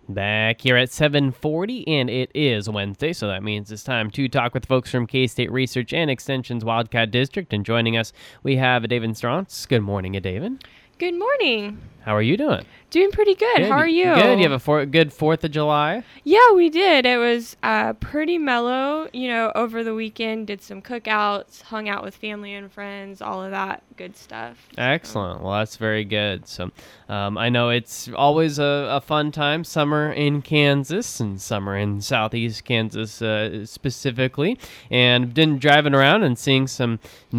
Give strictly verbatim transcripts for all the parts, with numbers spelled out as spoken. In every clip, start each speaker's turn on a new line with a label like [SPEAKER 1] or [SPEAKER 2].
[SPEAKER 1] Back here at seven forty, and it is Wednesday, so that means it's time to talk with folks from K-State Research and Extension's Wildcat District. And joining us, we have David Strauntz. Good morning, David.
[SPEAKER 2] Good morning.
[SPEAKER 1] How are you doing?
[SPEAKER 2] Doing pretty good.
[SPEAKER 1] Good.
[SPEAKER 2] How are you?
[SPEAKER 1] Good. You have a for- good fourth of July?
[SPEAKER 2] Yeah, we did. It was uh, pretty mellow. You know, over the weekend, did some cookouts, hung out with family and friends, all of that good stuff.
[SPEAKER 1] Excellent. Well, that's very good. So um, I know it's always a, a fun time, summer in Kansas and summer in southeast Kansas uh, specifically. And been driving around and seeing some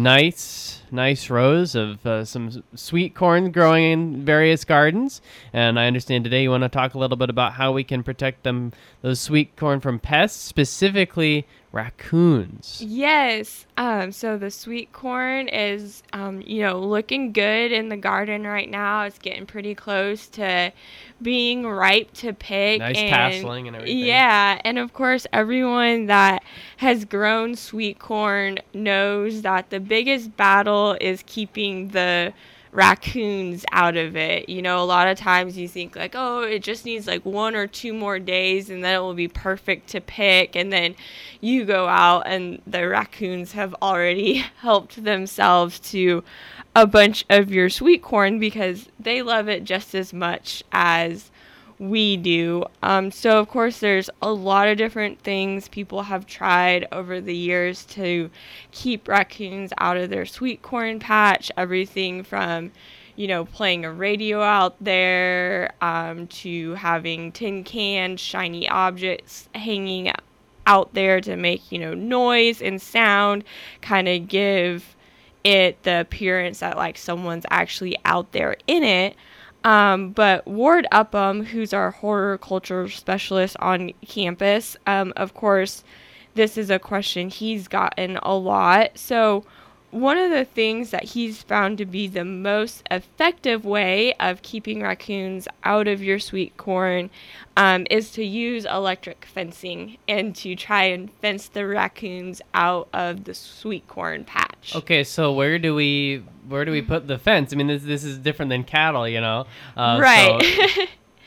[SPEAKER 1] nice, nice rows of uh, some sweet corn growing in various gardens. And I understand today you want to talk a little bit about how we can protect them, those sweet corn, from pests, specifically raccoons.
[SPEAKER 2] Yes. Um, so the sweet corn is, um, you know, looking good in the garden right now. It's getting pretty close to being ripe to pick.
[SPEAKER 1] Nice
[SPEAKER 2] and,
[SPEAKER 1] tasseling and everything.
[SPEAKER 2] Yeah. And of course, everyone that has grown sweet corn knows that the biggest battle is keeping the raccoons out of it. You know, a lot of times you think like, oh, it just needs like one or two more days and then it will be perfect to pick. And then you go out and the raccoons have already helped themselves to a bunch of your sweet corn because they love it just as much as we do. Um, so, of course, there's a lot of different things people have tried over the years to keep raccoons out of their sweet corn patch. Everything from, you know, playing a radio out there um, to having tin cans, shiny objects hanging out there to make, you know, noise and sound, kind of give it the appearance that, like, someone's actually out there in it. Um, but Ward Upham, who's our horticulture specialist on campus, um, of course, this is a question he's gotten a lot. So one of the things that he's found to be the most effective way of keeping raccoons out of your sweet corn um, is to use electric fencing and to try and fence the raccoons out of the sweet corn patch.
[SPEAKER 1] Okay, so where do we where do we put the fence? I mean, this this is different than cattle, you know. Uh,
[SPEAKER 2] right.
[SPEAKER 1] So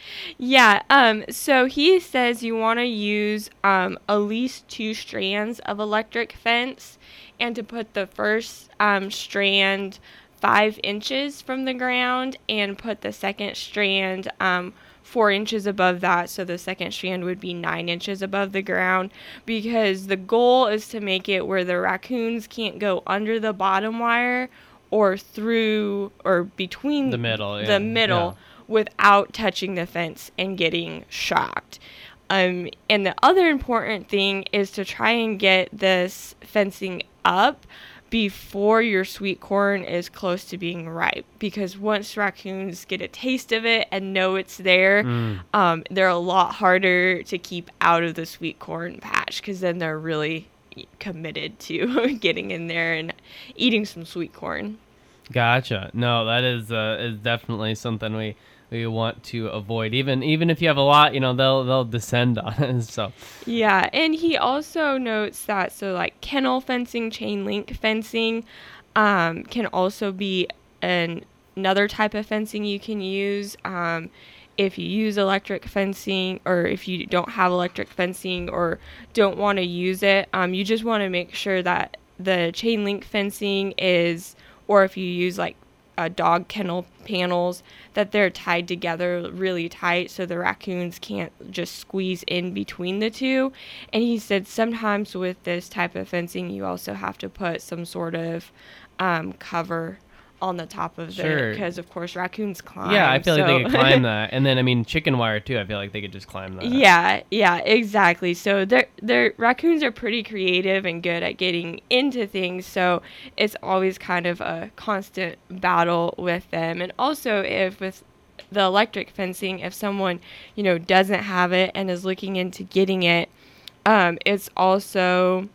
[SPEAKER 2] Yeah, um, so he says you want to use um, at least two strands of electric fence, and to put the first um, strand five inches from the ground and put the second strand um, four inches above that, so the second strand would be nine inches above the ground, because the goal is to make it where the raccoons can't go under the bottom wire or through or between
[SPEAKER 1] the middle, yeah.
[SPEAKER 2] the middle.
[SPEAKER 1] Yeah.
[SPEAKER 2] Without touching the fence and getting shocked. Um, and the other important thing is to try and get this fencing up before your sweet corn is close to being ripe. Because once raccoons get a taste of it and know it's there, mm. um, they're a lot harder to keep out of the sweet corn patch, because then they're really committed to getting in there and eating some sweet corn.
[SPEAKER 1] Gotcha. No, that is uh, is definitely something we we want to avoid. Even even if you have a lot, you know, they'll they'll descend on it. So
[SPEAKER 2] yeah, and he also notes that so like kennel fencing, chain link fencing, um, can also be an, another type of fencing you can use. Um, if you use electric fencing, or if you don't have electric fencing or don't want to use it, um, you just want to make sure that the chain link fencing is, or if you use like uh, dog kennel panels, that they're tied together really tight so the raccoons can't just squeeze in between the two. And he said sometimes with this type of fencing, you also have to put some sort of um, cover on the top of
[SPEAKER 1] sure.
[SPEAKER 2] it, because of course raccoons climb.
[SPEAKER 1] Yeah, I feel
[SPEAKER 2] so.
[SPEAKER 1] like they could climb that. And then, I mean, chicken wire too, I feel like they could just climb that.
[SPEAKER 2] Yeah, yeah, exactly. So they're, they're, raccoons are pretty creative and good at getting into things, so it's always kind of a constant battle with them. And also, if with the electric fencing, if someone, you know, doesn't have it and is looking into getting it, um, it's also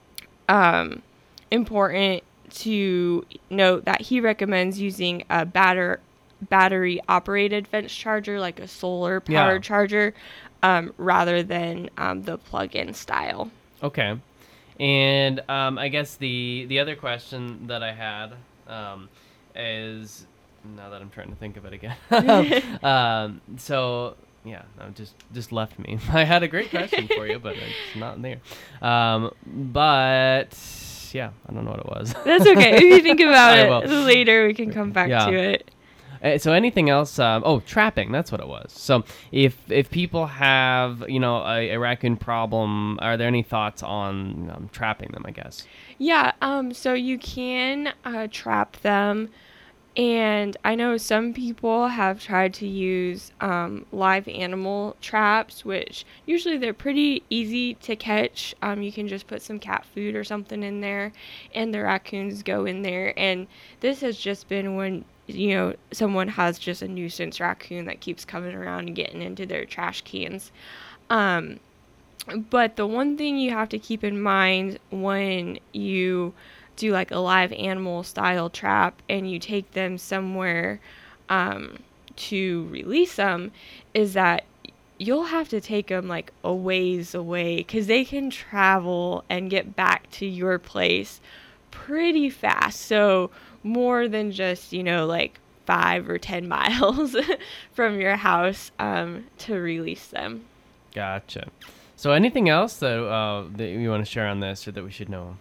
[SPEAKER 2] um, important to note that he recommends using a batter battery operated fence charger, like a solar powered yeah. charger, um, rather than um, the plug-in style.
[SPEAKER 1] Okay. And um, I guess the the other question that I had um, is, now that I'm trying to think of it again, um, so yeah, no, just just left me. I had a great question for you, but it's not there. Um, but yeah, I don't know what it was.
[SPEAKER 2] That's okay. If you think about
[SPEAKER 1] I
[SPEAKER 2] it
[SPEAKER 1] will.
[SPEAKER 2] later, we can come back
[SPEAKER 1] Yeah.
[SPEAKER 2] to it.
[SPEAKER 1] Uh, So anything else? Um, oh, trapping. That's what it was. So if if people have you know a, a raccoon problem, are there any thoughts on um, trapping them? I guess.
[SPEAKER 2] Yeah, um, so you can uh, trap them, and I know some people have tried to use um, live animal traps, which usually they're pretty easy to catch. Um, you can just put some cat food or something in there, and the raccoons go in there. And this has just been when, you know, someone has just a nuisance raccoon that keeps coming around and getting into their trash cans. Um, But the one thing you have to keep in mind when you do like a live animal style trap and you take them somewhere um, to release them is that you'll have to take them like a ways away because they can travel and get back to your place pretty fast. So more than just, you know, like five or ten miles from your house um, to release them.
[SPEAKER 1] Gotcha. So anything else that uh, that you want to share on this or that we should know?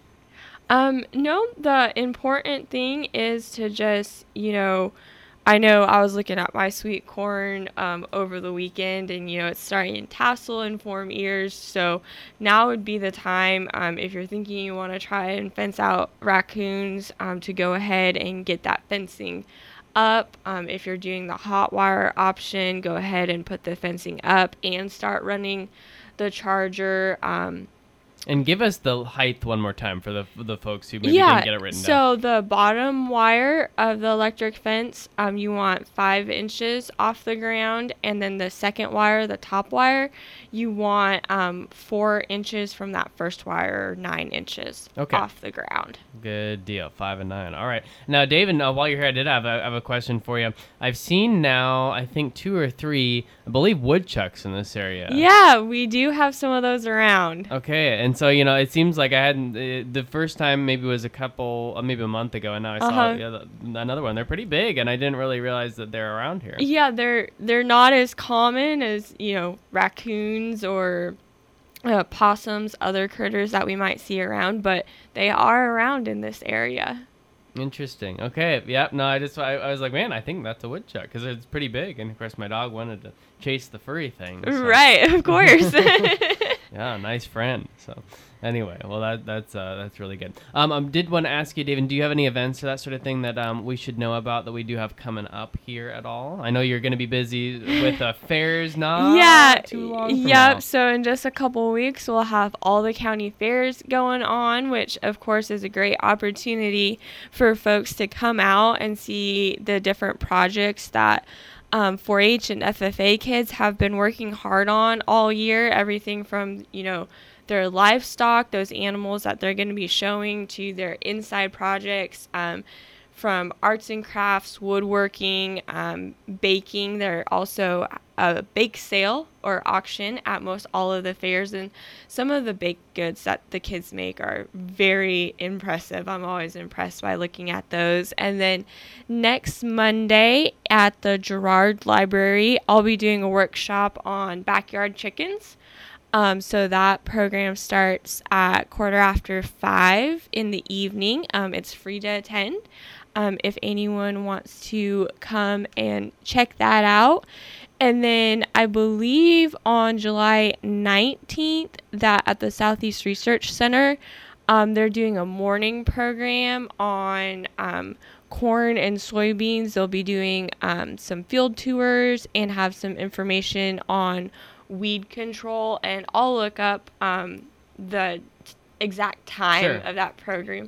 [SPEAKER 2] Um, no, the important thing is to just, you know, I know I was looking at my sweet corn um, over the weekend and, you know, it's starting to tassel and form ears. So now would be the time, um, if you're thinking you want to try and fence out raccoons, um, to go ahead and get that fencing up. Um, if you're doing the hot wire option, go ahead and put the fencing up and start running the charger. Um,
[SPEAKER 1] And give us the height one more time for the for the folks who maybe
[SPEAKER 2] yeah,
[SPEAKER 1] didn't get it written down.
[SPEAKER 2] so the bottom wire of the electric fence, um, you want five inches off the ground, and then the second wire, the top wire, you want um, four inches from that first wire, nine inches
[SPEAKER 1] Okay.
[SPEAKER 2] off the ground.
[SPEAKER 1] Good deal, five and nine. All right. Now, David, uh, while you're here, I did have a, I have a question for you. I've seen now, I think two or three, I believe, woodchucks in this area.
[SPEAKER 2] Yeah, we do have some of those around.
[SPEAKER 1] Okay, and so you know, it seems like I hadn't. Uh, the first time maybe was a couple, uh, maybe a month ago, and now I saw
[SPEAKER 2] Uh-huh.
[SPEAKER 1] yeah, the, another one. They're pretty big, and I didn't really realize that they're around here.
[SPEAKER 2] Yeah, they're they're not as common as, you know, raccoons or uh, possums, other critters that we might see around, but they are around in this area.
[SPEAKER 1] Interesting. Okay. Yep. No, I just I, I was like, man, I think that's a woodchuck because it's pretty big, and of course my dog wanted to chase the furry thing. so-
[SPEAKER 2] Right, of course.
[SPEAKER 1] Yeah, nice friend. So, anyway, well that that's uh, that's really good. Um, I did want to ask you, David, do you have any events or that sort of thing that um we should know about that we do have coming up here at all? I know you're going to be busy with uh, fairs, not
[SPEAKER 2] yeah,
[SPEAKER 1] too long from
[SPEAKER 2] yep.
[SPEAKER 1] now.
[SPEAKER 2] So in just a couple weeks, we'll have all the county fairs going on, which of course is a great opportunity for folks to come out and see the different projects that Um, four H and F F A kids have been working hard on all year. Everything from, you know, their livestock, those animals that they're going to be showing, to their inside projects, um, from arts and crafts, woodworking, um, baking. They're also a bake sale or auction at most all of the fairs, and some of the baked goods that the kids make are very impressive. I'm always impressed by looking at those. And then next Monday at the Girard Library, I'll be doing a workshop on backyard chickens. Um, so that program starts at quarter after five in the evening. Um, it's free to attend. Um, if anyone wants to come and check that out. And then I believe on July nineteenth that at the Southeast Research Center, um, they're doing a morning program on um, corn and soybeans. They'll be doing um, some field tours and have some information on weed control. And I'll look up um, the t- exact time
[SPEAKER 1] Sure.
[SPEAKER 2] of that program.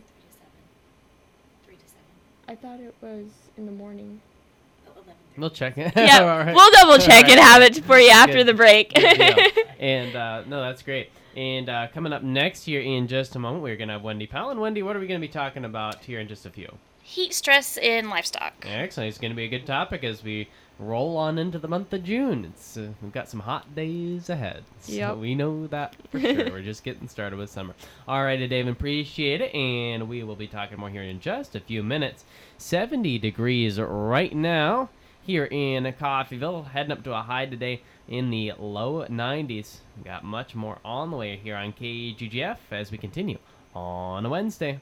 [SPEAKER 2] I thought it was in the morning.
[SPEAKER 1] We'll check it.
[SPEAKER 2] Yeah,
[SPEAKER 1] All right.
[SPEAKER 2] we'll double check
[SPEAKER 1] All
[SPEAKER 2] and
[SPEAKER 1] right.
[SPEAKER 2] have it for you after
[SPEAKER 1] Good.
[SPEAKER 2] the break.
[SPEAKER 1] Good deal. And uh, no, that's great. And uh, coming up next here in just a moment, we're going to have Wendy Powell. And Wendy, what are we going to be talking about here in just a few?
[SPEAKER 3] Heat stress in livestock.
[SPEAKER 1] Excellent. It's going to be a good topic as we roll on into the month of June. It's uh, we've got some hot days ahead. So
[SPEAKER 2] Yep.
[SPEAKER 1] we know that for sure. We're just getting started with summer. All righty, Dave, appreciate it. And we will be talking more here in just a few minutes. seventy degrees right now here in Coffeyville, heading up to a high today in the low nineties. We got much more on the way here on K G G F as we continue on a Wednesday.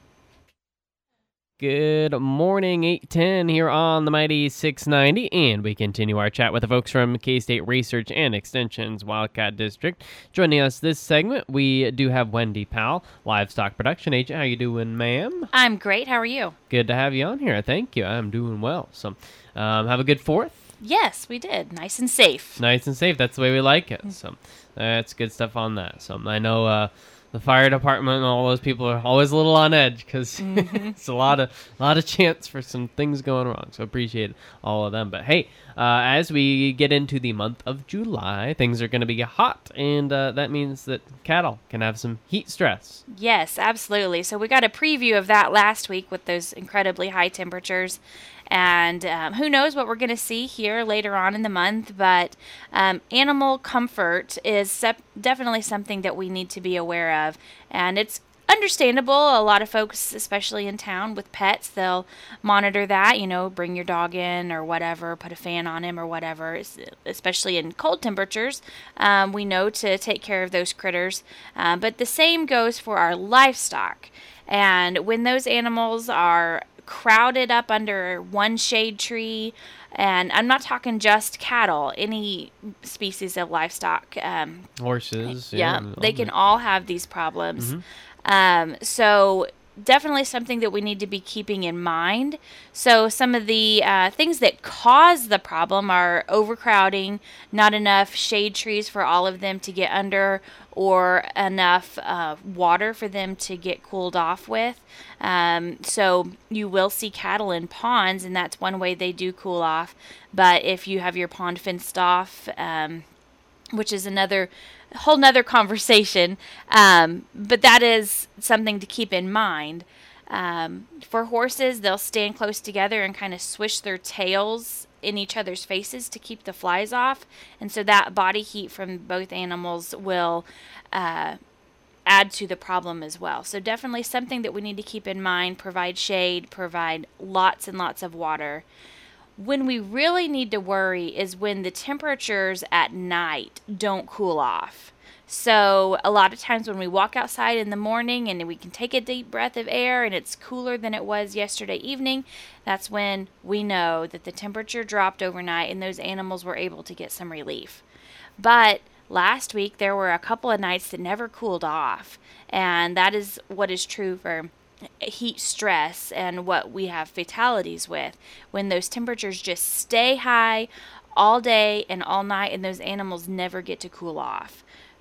[SPEAKER 1] Good morning, eight ten here on the Mighty six ninety, and we continue our chat with the folks from K-State Research and Extension's Wildcat District. Joining us this segment, we do have Wendy Powell, Livestock Production Agent. How you doing, ma'am?
[SPEAKER 3] I'm great. How are you?
[SPEAKER 1] Good to have you on here. Thank you. I'm doing well. So, um, have a good fourth?
[SPEAKER 3] Yes, we did. Nice and safe.
[SPEAKER 1] Nice and safe. That's the way we like it. So, that's good stuff on that. So, I know, uh, the fire department and all those people are always a little on edge because mm-hmm. it's a lot of lot of chance for some things going wrong. So appreciate all of them. But hey, uh, as we get into the month of July, things are going to be hot, and uh, that means that cattle can have some heat stress.
[SPEAKER 3] Yes, absolutely. So we got a preview of that last week with those incredibly high temperatures. And um, who knows what we're going to see here later on in the month, but um, animal comfort is sep- definitely something that we need to be aware of. And it's understandable. A lot of folks, especially in town with pets, they'll monitor that, you know, bring your dog in or whatever, put a fan on him or whatever, especially in cold temperatures. Um, we know to take care of those critters. Um, but the same goes for our livestock. And when those animals are crowded up under one shade tree, and I'm not talking just cattle, any species of livestock. Um,
[SPEAKER 1] Horses.
[SPEAKER 3] Yeah,
[SPEAKER 1] yeah
[SPEAKER 3] they can all have these problems. Mm-hmm. Um, so definitely something that we need to be keeping in mind. So some of the uh, things that cause the problem are overcrowding, not enough shade trees for all of them to get under, or enough uh, water for them to get cooled off with. Um, so you will see cattle in ponds, and that's one way they do cool off. But if you have your pond fenced off, um, which is another whole nother conversation, um, but that is something to keep in mind. Um, for horses, they'll stand close together and kind of swish their tails in each other's faces to keep the flies off, and so that body heat from both animals will uh, add to the problem as well. So definitely something that we need to keep in mind. Provide shade, provide lots and lots of water. When we really need to worry is when the temperatures at night don't cool off. So a lot of times when we walk outside in the morning and we can take a deep breath of air and it's cooler than it was yesterday evening, that's when we know that the temperature dropped overnight and those animals were able to get some relief. But last week there were a couple of nights that never cooled off, and that is what is true for heat stress and what we have fatalities with, when those temperatures just stay high all day and all night and those animals never get to cool off.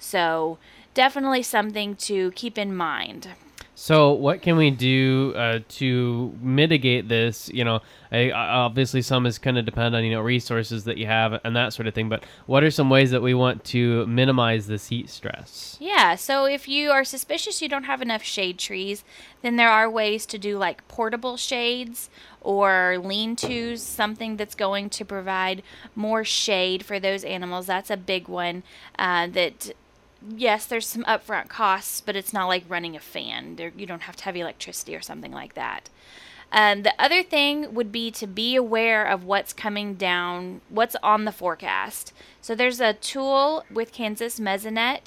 [SPEAKER 3] So definitely something to keep in mind.
[SPEAKER 1] So what can we do uh, to mitigate this? You know, I, obviously some is going to depend on, you know, resources that you have and that sort of thing, but what are some ways that we want to minimize this heat stress?
[SPEAKER 3] Yeah, so if you are suspicious you don't have enough shade trees, then there are ways to do like portable shades or lean-tos, something that's going to provide more shade for those animals. That's a big one uh, that... Yes, there's some upfront costs, but it's not like running a fan. There, you don't have to have electricity or something like that. Um, the other thing would be to be aware of what's coming down, what's on the forecast. So there's a tool with Kansas Mesonet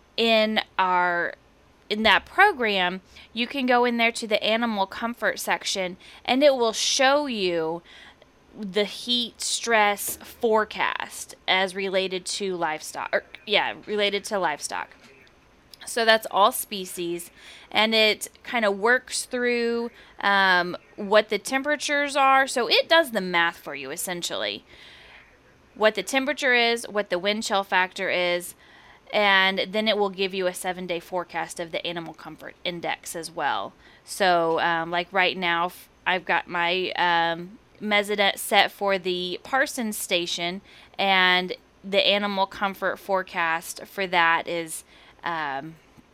[SPEAKER 3] in our in that program. You can go in there to the animal comfort section, and it will show you the heat stress forecast as related to livestock, or yeah, related to livestock. So that's all species, and it kind of works through um, what the temperatures are. So it does the math for you, essentially. What the temperature is, what the wind chill factor is, and then it will give you a seven-day forecast of the animal comfort index as well. So um, like right now, I've got my um, Mesonet set for the Parsons station, and the animal comfort forecast for that is um,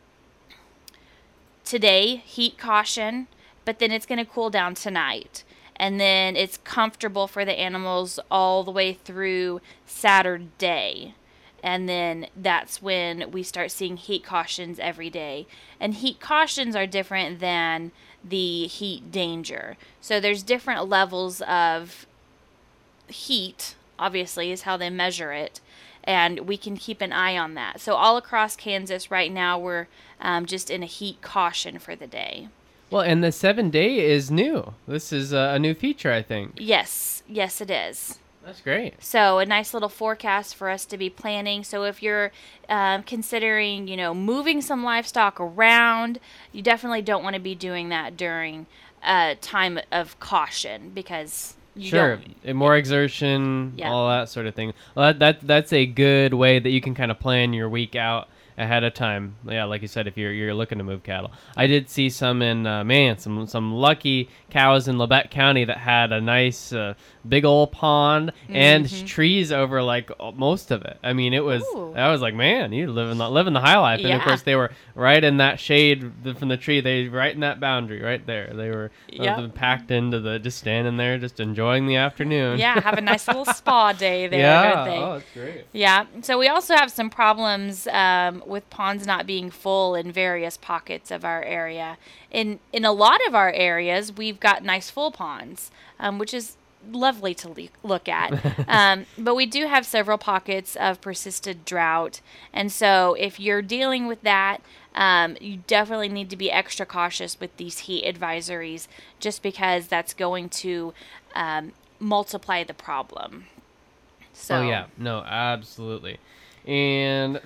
[SPEAKER 3] today, heat caution, but then it's going to cool down tonight. And then it's comfortable for the animals all the way through Saturday. And then that's when we start seeing heat cautions every day. And heat cautions are different than the heat danger. So there's different levels of heat, obviously, is how they measure it. and we can keep an eye on that. So all across Kansas right now, we're um, just in a heat caution for the day.
[SPEAKER 1] Well, and the seven day is new. This is a, a new feature, I think.
[SPEAKER 3] Yes, yes, it is.
[SPEAKER 1] That's great.
[SPEAKER 3] So a nice little forecast for us to be planning. So if you're um, considering, you know, moving some livestock around, you definitely don't want to be doing that during a time of caution because you
[SPEAKER 1] sure,
[SPEAKER 3] don't.
[SPEAKER 1] And more exertion,
[SPEAKER 3] Yeah.
[SPEAKER 1] all that sort of thing. Well, that, that that's a good way that you can kind of plan your week out ahead of time. Yeah, like you said, if you're you're looking to move cattle. I did see some in uh, man, some some lucky cows in Labette County that had a nice uh, big old pond and
[SPEAKER 3] Mhm.
[SPEAKER 1] trees over like most of it. I mean, it was
[SPEAKER 3] Ooh.
[SPEAKER 1] I was like, man, you living the living the high life. And of
[SPEAKER 3] Yeah.
[SPEAKER 1] course, they were right in that shade from the tree. They right in that boundary right there. They were uh,
[SPEAKER 3] Yep.
[SPEAKER 1] packed into the just standing there, just enjoying the afternoon.
[SPEAKER 3] Yeah, have a nice little spa day there,
[SPEAKER 1] yeah.
[SPEAKER 3] don't they?
[SPEAKER 1] Oh, it's great.
[SPEAKER 3] Yeah. So we also have some problems um, with ponds not being full in various pockets of our area. In in a lot of our areas, we've got nice full ponds, um, which is lovely to le- look at. um, but we do have several pockets of persistent drought, and so if you're dealing with that, um, you definitely need to be extra cautious with these heat advisories, just because that's going to um, multiply the problem. So
[SPEAKER 1] Oh yeah, no, absolutely. And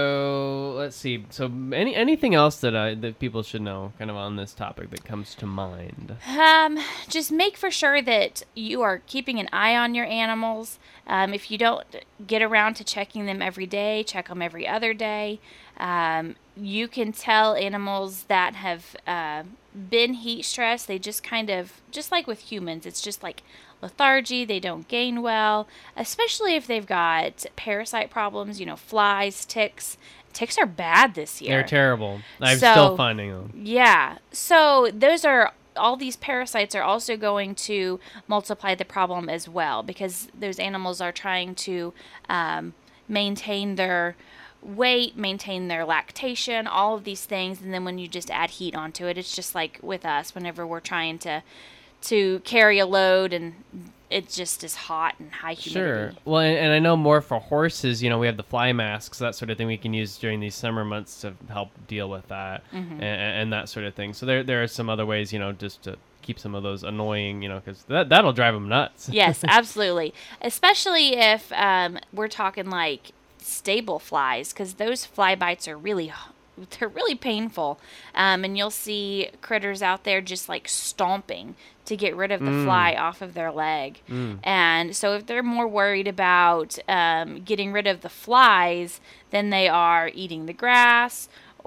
[SPEAKER 1] so let's see. So any anything else that I that people should know, kind of on this topic that comes to mind?
[SPEAKER 3] Um, just make for sure that you are keeping an eye on your animals. Um, if you don't get around to checking them every day, check them every other day. Um, you can tell animals that have uh, been heat stressed. They just kind of, just like with humans, it's just like lethargy. They don't gain well, especially if they've got parasite problems, you know, flies, ticks. Ticks are bad this year.
[SPEAKER 1] They're terrible. I'm
[SPEAKER 3] So-
[SPEAKER 1] still finding them.
[SPEAKER 3] Yeah. So those are all these parasites are also going to multiply the problem as well, because those animals are trying to um, maintain their weight, maintain their lactation, all of these things. And then when you just add heat onto it, it's just like with us whenever we're trying to to carry a load and it just is hot and high humidity.
[SPEAKER 1] Sure. Well, and, and I know more for horses, you know, we have the fly masks, that sort of thing we can use during these summer months to help deal with that
[SPEAKER 3] Mhm.
[SPEAKER 1] and, and that sort of thing. So there there are some other ways, you know, just to keep some of those annoying, you know, because that, that'll drive them nuts.
[SPEAKER 3] Yes, absolutely. Especially if um, we're talking like stable flies, because those fly bites are really, they're really painful. Um, and you'll see critters out there just like stomping to get rid of the
[SPEAKER 1] Mm.
[SPEAKER 3] fly off of their leg.
[SPEAKER 1] Mm.
[SPEAKER 3] And so if they're more worried about um, getting rid of the flies than they are eating the grass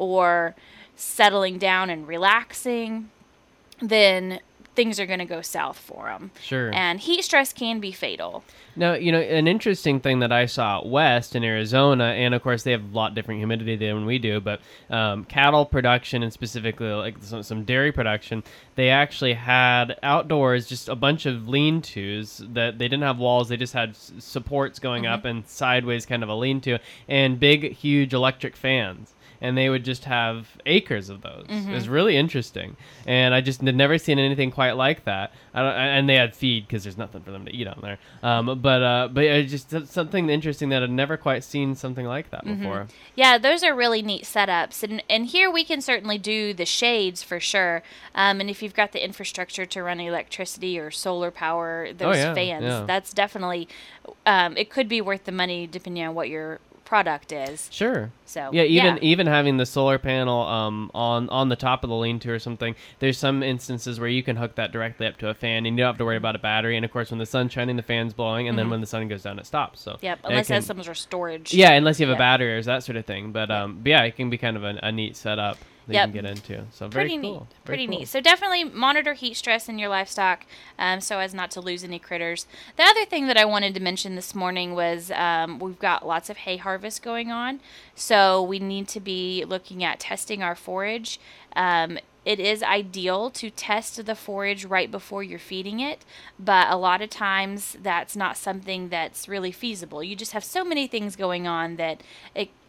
[SPEAKER 3] or settling down and relaxing, then things are going to go south for them.
[SPEAKER 1] Sure.
[SPEAKER 3] And heat stress can be fatal.
[SPEAKER 1] Now, you know, an interesting thing that I saw out west in Arizona, and of course they have a lot different humidity than we do, but um, cattle production and specifically like some, some dairy production, they actually had outdoors just a bunch of lean-tos that they didn't have walls, they just had s- supports going
[SPEAKER 3] Mhm.
[SPEAKER 1] up and sideways kind of a lean-to, and big, huge electric fans. And they would just have acres of those. It was really interesting, and I just had never seen anything quite like that. I don't, and they had feed because there's nothing for them to eat on there. Um, but uh, but it just something interesting that I'd never quite seen something like that before.
[SPEAKER 3] Yeah, those are really neat setups. And and here we can certainly do the shades for sure. Um, and if you've got the infrastructure to run electricity or solar power, those
[SPEAKER 1] yeah,
[SPEAKER 3] fans,
[SPEAKER 1] yeah.
[SPEAKER 3] that's definitely, um, it could be worth the money depending on what your product is.
[SPEAKER 1] Sure.
[SPEAKER 3] So
[SPEAKER 1] Yeah, even even having the solar panel um, on on the top of the lean-to or something, there's some instances where you can hook that directly up to a fan, and you don't have to worry about a battery. And of course, when the sun's shining, the fan's blowing, and then when the sun goes down, it stops. So
[SPEAKER 3] Yep,
[SPEAKER 1] it
[SPEAKER 3] unless it
[SPEAKER 1] can-
[SPEAKER 3] has some sort of storage.
[SPEAKER 1] yeah, unless you have
[SPEAKER 3] Yeah.
[SPEAKER 1] a battery or that sort of thing. But um, but yeah, it can be kind of a, a neat setup that
[SPEAKER 3] Yep.
[SPEAKER 1] you can get into. So very
[SPEAKER 3] Pretty
[SPEAKER 1] cool.
[SPEAKER 3] neat.
[SPEAKER 1] Very
[SPEAKER 3] Pretty
[SPEAKER 1] cool.
[SPEAKER 3] neat. So definitely monitor heat stress in your livestock, um, so as not to lose any critters. The other thing that I wanted to mention this morning was um, we've got lots of hay harvest going on, so we need to be looking at testing our forage. Um, it is ideal to test the forage right before you're feeding it, but a lot of times that's not something that's really feasible. You just have so many things going on that it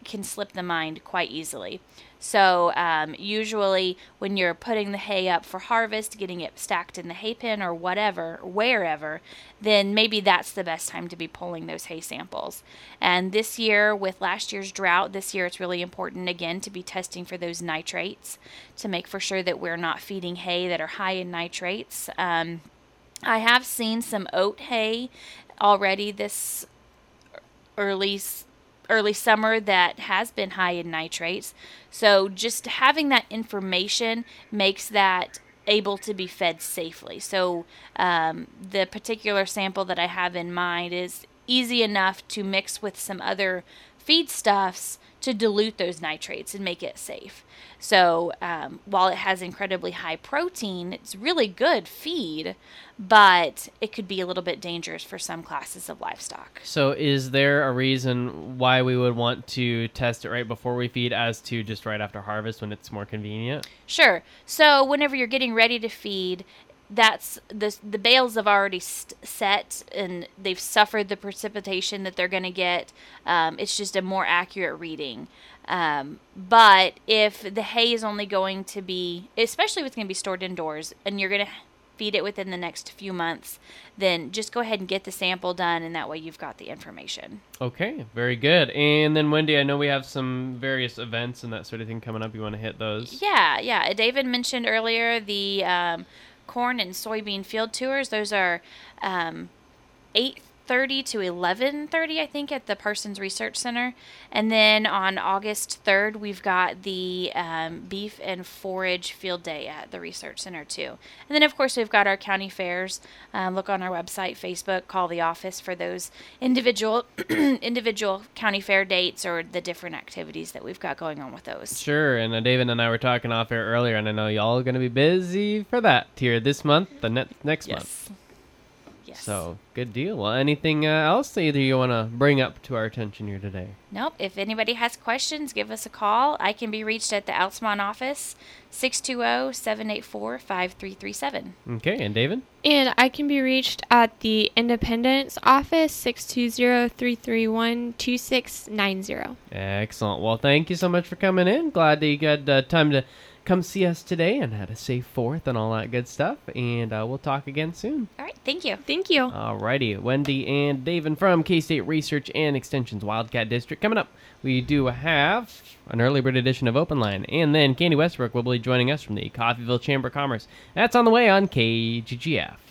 [SPEAKER 3] can slip the mind quite easily. So um, usually when you're putting the hay up for harvest, getting it stacked in the hay pen or whatever, wherever, then maybe that's the best time to be pulling those hay samples. And this year, with last year's drought, this year it's really important again to be testing for those nitrates to make for sure that we're not feeding hay that are high in nitrates. Um, I have seen some oat hay already this early early summer that has been high in nitrates. So just having that information makes that able to be fed safely. So um, the particular sample that I have in mind is easy enough to mix with some other feedstuffs to dilute those nitrates and make it safe. So um, while it has incredibly high protein, it's really good feed, but it could be a little bit dangerous for some classes of livestock.
[SPEAKER 1] So is there a reason why we would want to test it right before we feed as to just right after harvest when it's more convenient?
[SPEAKER 3] Sure. So whenever you're getting ready to feed, that's the the bales have already st- set and they've suffered the precipitation that they're going to get. Um, it's just a more accurate reading. Um, but if the hay is only going to be, especially if it's going to be stored indoors and you're going to feed it within the next few months, then just go ahead and get the sample done, and that way you've got the information.
[SPEAKER 1] Okay, very good. And then Wendy, I know we have some various events and that sort of thing coming up. You want to hit those?
[SPEAKER 3] Yeah, yeah. David mentioned earlier the um, corn and soybean field tours. Those are um, eight thirty to eleven thirty, I think, at the Parsons Research Center. And then on August third, we've got the um, beef and forage field day at the Research Center, too. And then, of course, we've got our county fairs. Um, look on our website, Facebook, call the office for those individual individual county fair dates or the different activities that we've got going on with those.
[SPEAKER 1] Sure, and uh, David and I were talking off air earlier, and I know y'all are going to be busy for that here this month, the ne- next
[SPEAKER 3] Yes.
[SPEAKER 1] month.
[SPEAKER 3] Yes.
[SPEAKER 1] So, good deal. Well, anything uh, else that either you want to bring up to our attention here today?
[SPEAKER 3] Nope. If anybody has questions, give us a call. I can be reached at the Altamont office, six two zero, seven eight four, five three three seven.
[SPEAKER 1] Okay, and David?
[SPEAKER 2] And I can be reached at the Independence office, six two zero, three three one, two six nine zero.
[SPEAKER 1] Excellent. Well, thank you so much for coming in. Glad that you got uh, time to come see us today and had a safe fourth and all that good stuff. And uh, we'll talk again soon.
[SPEAKER 3] All right. Thank you.
[SPEAKER 2] Thank you.
[SPEAKER 1] Alrighty, Wendy and David from K-State Research and Extension's Wildcat District. Coming up, we do have an early bird edition of Open Line, and then Candy Westbrook will be joining us from the Coffeyville Chamber of Commerce. That's on the way on K G G F.